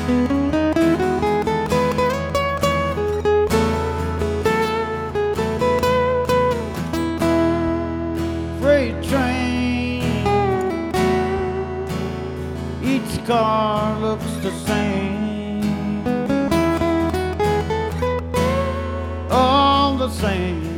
Freight train, each car looks the same, all the same.